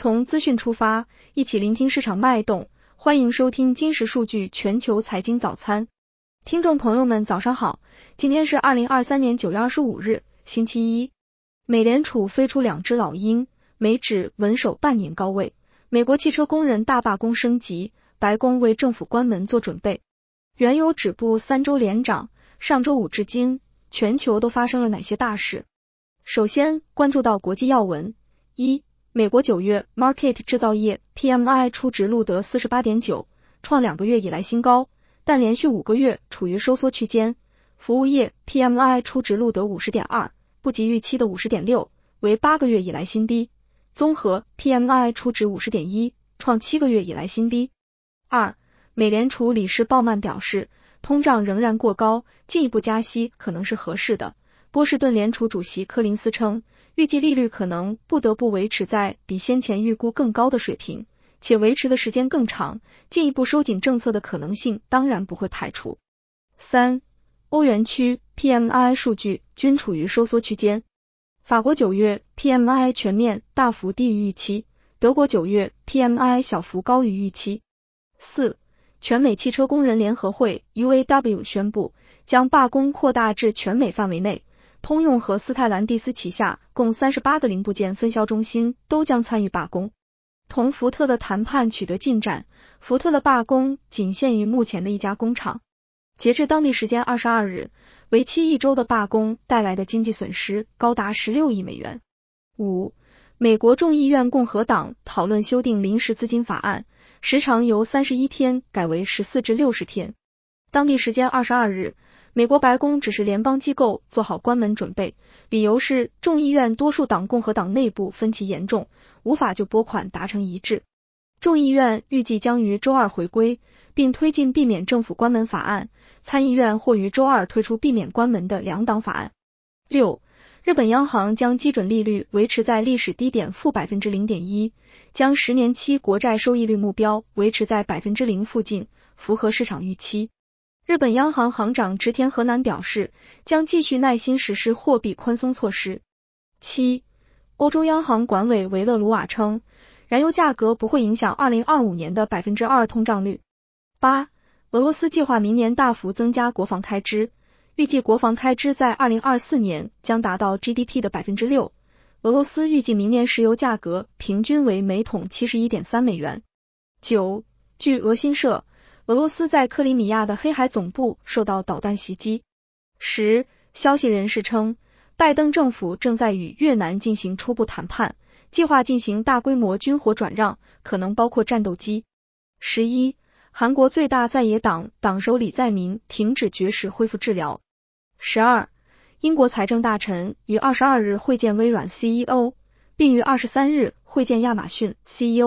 从资讯出发，一起聆听市场脉动。欢迎收听金石数据全球财经早餐。听众朋友们早上好，今天是2023年9月25日，星期一。美联储飞出2只老鹰，美指稳守半年高位。美国汽车工人大罢工升级，白宫为政府关门做准备。原油止步3周连涨，上周五至今，全球都发生了哪些大事？首先关注到国际要闻。一、美国9月 Market 制造业 PMI 初值录得 48.9， 创2个月以来新高，但连续5个月处于收缩区间。服务业 PMI 初值录得 50.2， 不及预期的 50.6， 为8个月以来新低。综合 PMI 初值 50.1， 创7个月以来新低。二、美联储理事鲍曼表示，通胀仍然过高，进一步加息可能是合适的。波士顿联储主席柯林斯称，预计利率可能不得不维持在比先前预估更高的水平，且维持的时间更长，进一步收紧政策的可能性当然不会排除。三、欧元区 PMI 数据均处于收缩区间。法国9月 PMI 全面大幅低于预期，德国9月 PMI 小幅高于预期。四、全美汽车工人联合会 UAW 宣布，将罢工扩大至全美范围内，通用和斯泰兰蒂斯旗下共38个零部件分销中心都将参与罢工。同福特的谈判取得进展，福特的罢工仅限于目前的一家工厂。截至当地时间22日，为期1周的罢工带来的经济损失高达16亿美元。五、美国众议院共和党讨论修订临时资金法案，时长由31天改为14至60天。当地时间22日，美国白宫指示联邦机构做好关门准备，理由是众议院多数党共和党内部分歧严重，无法就拨款达成一致。众议院预计将于周二回归，并推进避免政府关门法案，参议院或于周二推出避免关门的2党法案。六、日本央行将基准利率维持在历史低点负 0.1%， 将10年期国债收益率目标维持在 0% 附近，符合市场预期。日本央行行长植田和男表示，将继续耐心实施货币宽松措施。七、欧洲央行管委维勒鲁瓦称，燃油价格不会影响2025年的 2% 通胀率。八、俄罗斯计划明年大幅增加国防开支，预计国防开支在2024年将达到 GDP 的 6%。俄罗斯预计明年石油价格平均为每桶 71.3 美元。九、据俄新社，俄罗斯在克里米亚的黑海总部受到导弹袭击。十、消息人士称，拜登政府正在与越南进行初步谈判，计划进行大规模军火转让，可能包括战斗机。11、韩国最大在野党党首李在明停止绝食恢复治疗。12、英国财政大臣于22日会见微软 CEO， 并于23日会见亚马逊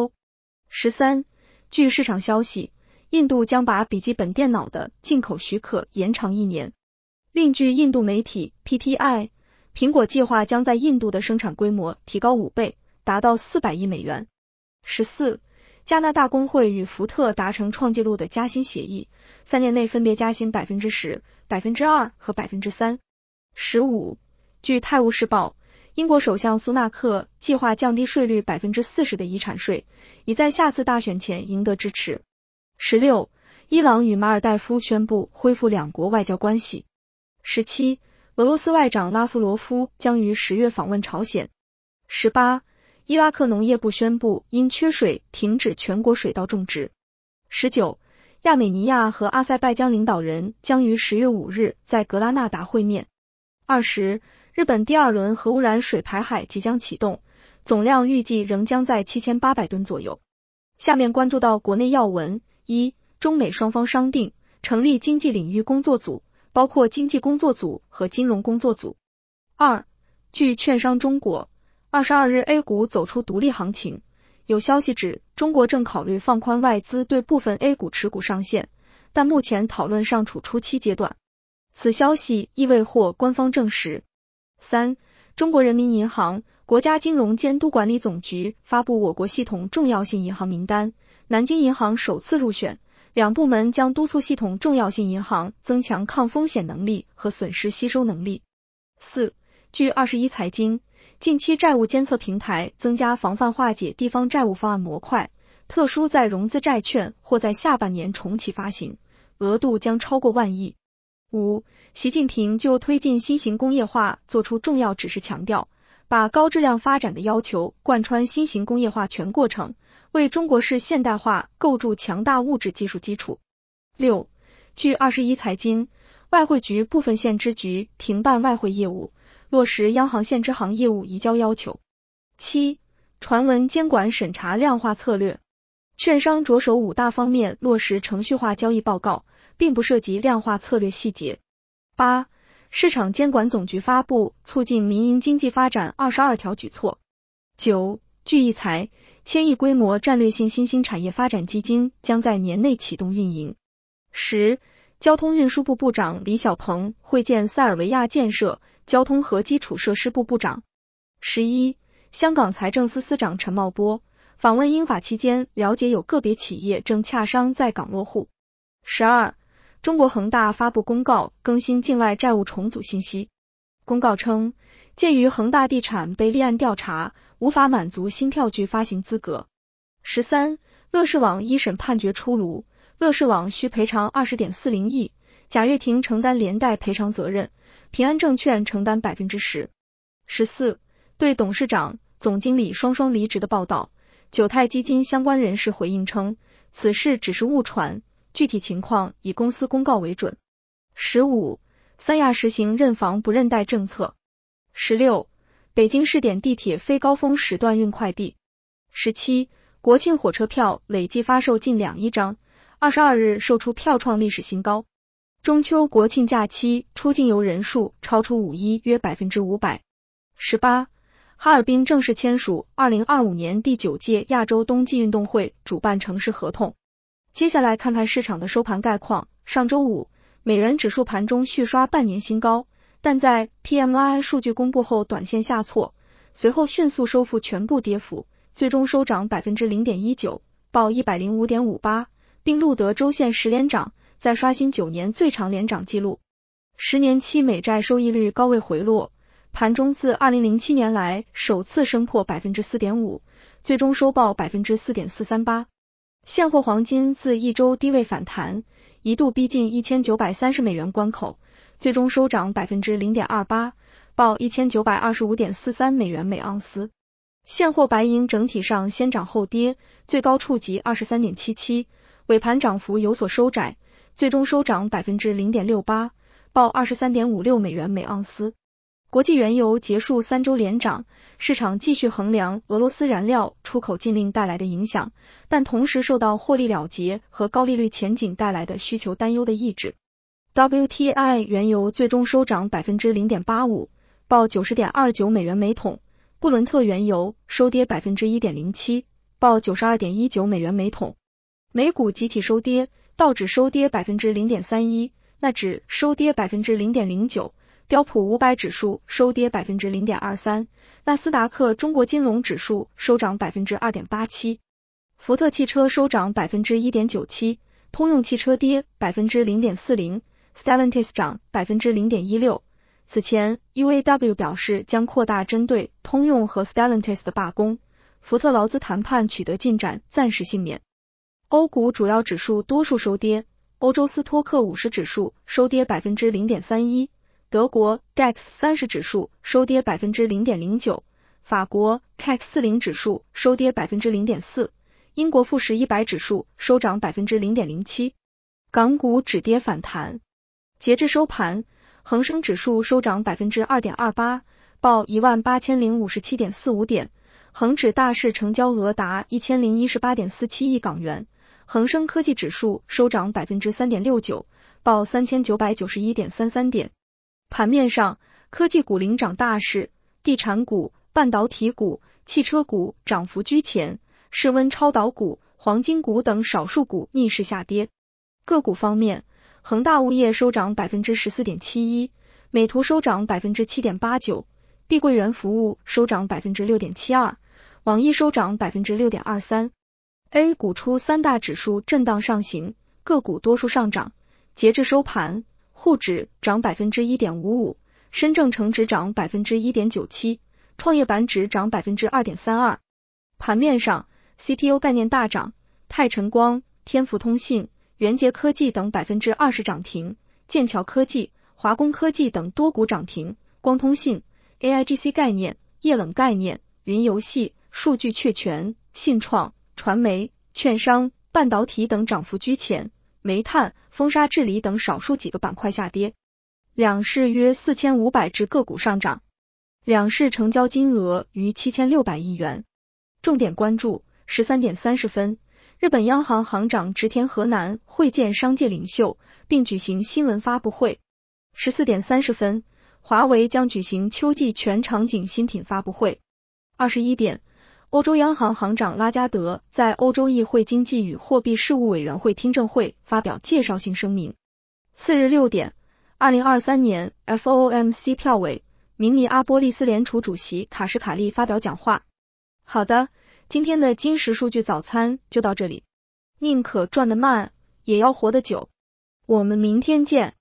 CEO。13、据市场消息，印度将把笔记本电脑的进口许可延长1年。另据印度媒体 PTI， 苹果计划将在印度的生产规模提高5倍，达到400亿美元。14、加拿大工会与福特达成创纪录的加薪协议，3年内分别加薪 10%、2% 和 3%。15、据泰晤士报，英国首相苏纳克计划降低税率 40% 的遗产税，以在下次大选前赢得支持。16、伊朗与马尔代夫宣布恢复两国外交关系。17、俄罗斯外长拉夫罗夫将于10月访问朝鲜。18、伊拉克农业部宣布因缺水停止全国水稻种植。19、亚美尼亚和阿塞拜疆领导人将于10月5日在格拉纳达会面。20、日本第2轮核污染水排海即将启动，总量预计仍将在7800吨左右。下面关注到国内要闻。一、中美双方商定成立经济领域工作组，包括经济工作组和金融工作组。二、据券商中国22日 A 股走出独立行情，有消息指中国正考虑放宽外资对部分 A 股持股上限，但目前讨论尚处初期阶段。此消息亦未获官方证实。三、中国人民银行、国家金融监督管理总局发布我国系统重要性银行名单，南京银行首次入选，2部门将督促系统重要性银行增强抗风险能力和损失吸收能力。四、据21财经， 近期债务监测平台增加防范化解地方债务方案模块，特殊再融资债券或在下半年重启发行，额度将超过万亿。5. 习近平就推进新型工业化作出重要指示，强调把高质量发展的要求贯穿新型工业化全过程，为中国式现代化构筑强大物质技术基础。6. 据21财经，外汇局部分县支局停办外汇业务，落实央行县支行业务移交要求。7. 传闻监管审查量化策略，券商着手5大方面落实程序化交易报告，并不涉及量化策略细节。8. 市场监管总局发布促进民营经济发展22条举措。9. 据一财，1000亿规模战略性新兴产业发展基金将在年内启动运营。10. 交通运输部部长李小鹏会见塞尔维亚建设、交通和基础设施部部长。11. 香港财政司司长陈茂波访问英法期间，了解有个别企业正洽商在港落户。12. 中国恒大发布公告，更新境外债务重组信息。公告称，鉴于恒大地产被立案调查，无法满足新票据发行资格。13. 乐视网一审判决出炉，乐视网需赔偿 20.40 亿，贾跃亭承担连带赔偿责任，平安证券承担 10%。14. 对董事长、总经理双双离职的报道，九泰基金相关人士回应称，此事只是误传，具体情况以公司公告为准。15. 三亚实行认房不认贷政策。16. 北京试点地铁非高峰时段运快递。17. 国庆火车票累计发售近2亿张，22日售出票创历史新高。中秋国庆假期出境游人数超出5亿约 500%。18. 哈尔滨正式签署2025年第9届亚洲冬季运动会主办城市合同。接下来看看市场的收盘概况。上周五，美元指数盘中续刷半年新高，但在 PMI 数据公布后短线下挫，随后迅速收复全部跌幅，最终收涨 0.19%， 报 105.58， 并录得周线10连涨，再刷新9年最长连涨记录。10年期美债收益率高位回落，盘中自2007年来首次升破 4.5%， 最终收报 4.438%。现货黄金自一周低位反弹，一度逼近1930美元关口，最终收涨 0.28%， 报 1925.43 美元每盎司。现货白银整体上先涨后跌，最高触及 23.77， 尾盘涨幅有所收窄，最终收涨 0.68%， 报 23.56 美元每盎司。国际原油结束3周连涨，市场继续衡量俄罗斯燃料出口禁令带来的影响，但同时受到获利了结和高利率前景带来的需求担忧的抑制。WTI 原油最终收涨 0.85%， 报 90.29 美元每桶。布伦特原油收跌 1.07%， 报 92.19 美元每桶。美股集体收跌，道指收跌 0.31%， 纳指收跌 0.09%， 标普500指数收跌 0.23%， 纳斯达克中国金融指数收涨 2.87%， 福特汽车收涨 1.97%， 通用汽车跌 0.40%， Stellantis 涨 0.16%。此前 UAW 表示将扩大针对通用和 Stellantis 的罢工，福特劳资谈判取得进展，暂时幸免。欧股主要指数多数收跌，欧洲斯托克50指数收跌 0.31%， 德国 DAX 30指数收跌 0.09%， 法国 CAC 40指数收跌 0.4%， 英国富时100指数收涨 0.07%。 港股止跌反弹，截至收盘，恒生指数收涨 2.28%， 报 18,057.45 点，恒指大市成交额达 1018.47 亿港元，恒生科技指数收涨 3.69%， 报 3991.33 点。盘面上，科技股领涨大市，地产股、半导体股、汽车股涨幅居前，室温超导股、黄金股等少数股逆势下跌。个股方面，恒大物业收涨 14.71%， 美图收涨 7.89%， 碧桂园服务收涨 6.72%， 网易收涨 6.23%。 A 股出三大指数震荡上行，个股多数上涨。截至收盘，沪指涨 1.55%， 深证成指涨 1.97%， 创业板指涨 2.32%。盘面上 CPU 概念大涨，泰晨光、天福通信、元捷科技等 20% 涨停，剑桥科技、华工科技等多股涨停，光通信、AIGC 概念、液冷概念、云游戏、数据确权、信创、传媒、券商、半导体等涨幅居前，煤炭、风沙治理等少数几个板块下跌。两市约4500只个股上涨，两市成交金额逾7600亿元。重点关注13点30分，日本央行行长植田和男会见商界领袖，并举行新闻发布会。14点30分，华为将举行秋季全场景新品发布会。21点，欧洲央行行长拉加德在欧洲议会经济与货币事务委员会听证会发表介绍性声明。次日6点，2023年 FOMC 票委明尼阿波利斯联储主席卡什卡利发表讲话。好的，今天的金石数据早餐就到这里。宁可赚得慢，也要活得久。我们明天见。